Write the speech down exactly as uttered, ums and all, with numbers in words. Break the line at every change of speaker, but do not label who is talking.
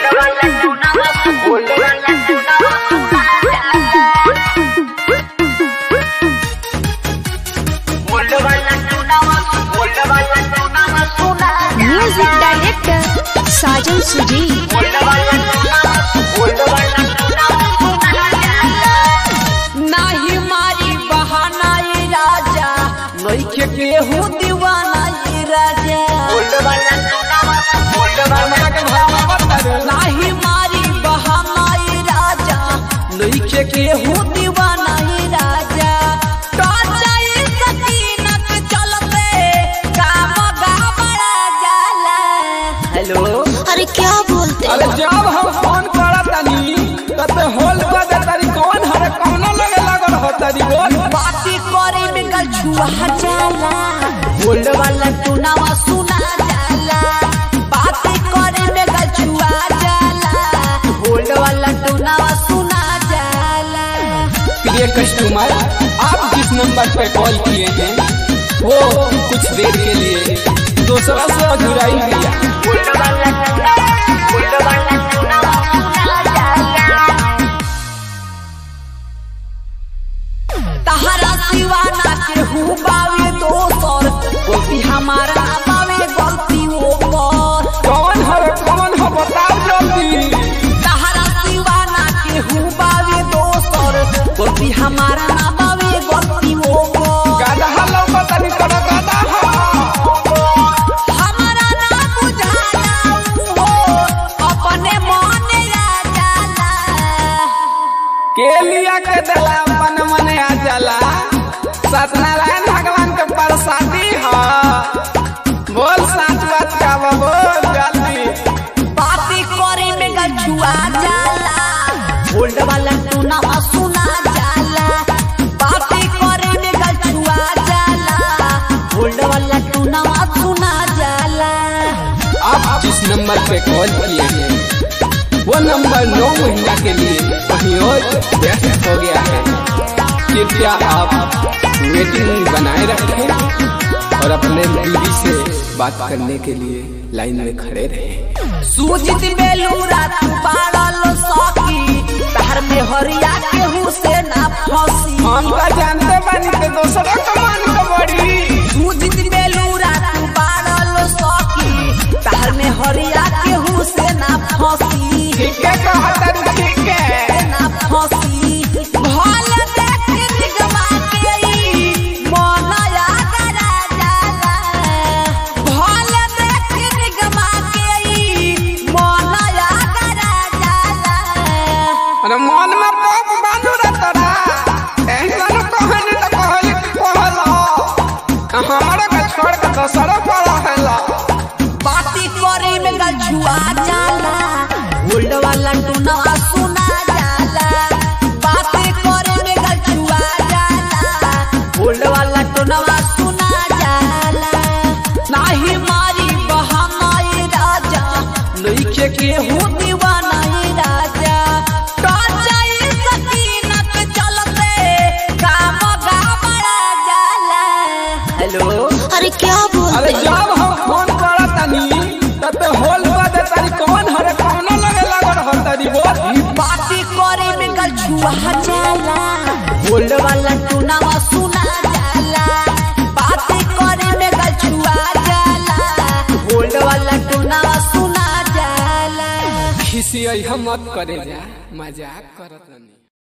Music director साजन सुजी।
नाही मारी बहाना ये राजा नइखे केहू दीवाना ये राजा। नाही मारी बहाना ये राजा नइखे केहू दीवाना ये राजा। हेलो
अरे क्या बोलते?
अरे जब हम फोन करा तनी तते होल बदे तरी कौन हरे कौनो लगे लागल हो तरी बोल
बाती करे में गल छुआ जाला होल्ड वाला टूनावा सुना जाला। बाती करे में गल छुआ जाला होल्ड वाला टूनावा सुना जाला।
प्रिय कस्टमर, आप जिस नंबर पे कॉल किए हैं वो कुछ देर के लिए दूसरा से अधूराई दिया।
तहरा सिवाना के हूँ बावे दोसर गलती हमारा बावे गलती वो पर।
कौन हरे कौन हो बताओ जल्दी।
तहरा सिवाना के हूँ बावे दोसर गलती हमारा ना बावे गलती वो पर।
गाधा लौका तनी करो गाधा
हमारा ना बुझाना हो अपने मन आ जाला।
के लिया के दला अपन मने आ जाला। सत्यनारायण भगवान के प्रसादी है। बोल साथ बात का बोल जल्दी।
बाती करे में गल छुआ जाला होल्ड वाला टूनावा सुना जाला। बाती करे में गल छुआ जाला होल्ड वाला टूनावा सुना जाला।
आप जिस नंबर पे कॉल किए हैं वो नंबर नौ महीना के लिए कहीं और व्यस्त हो गया है। कृपया आप वेटिंग बनाए रखें और अपने बीवी से बात करने के लिए लाइन में खड़े रहें।
सूजित बेलूरा तू पाड़ल सकी तहर में हरिया केहू से ना फंसी।
हम का जानते बानी के दोसरा कमान को बड़ी।
सूजित बेलूरा तू पाड़ल सकी तहर में हरिया केहू से ना फंसी।
ठीक है कहता ठीक है
ना फंसी भल देख निगमा के ई मन आगरा जाला। भल देख निगमा के ई मन आगरा जाला।
अरे मन में पाप बांधू रे तोरा ऐसा कहनी तो कहली कहला हमारा का छोड़ के दोसरा पड़ा हैला।
बाती करे में गल छुआ जाला होल्ड वाला टूनावा सुना जाला। बाती करे में गल छुआ जाला होल्ड वाला टूनावा सुना जाला। नाही मारी बहाना ये राजा नइखे केहू दीवाना ये राजा। टचाई सकीनत चलते काम गाबड़ा जाला। हेलो
अरे क्या
अरे
बोलते?
जब हम फोन करा तनी तते होल बदे तरी कौन हरे कौनो लगे लागल हो तरी बोल
बाती करे में गल छुआ जाला होल्ड वाला टूनावा सुना जाला। बाती करे में गल छुआ जाला होल्ड वाला टूनावा सुना जाला।
खिसी हम मत करे जा मजाक करत नहीं।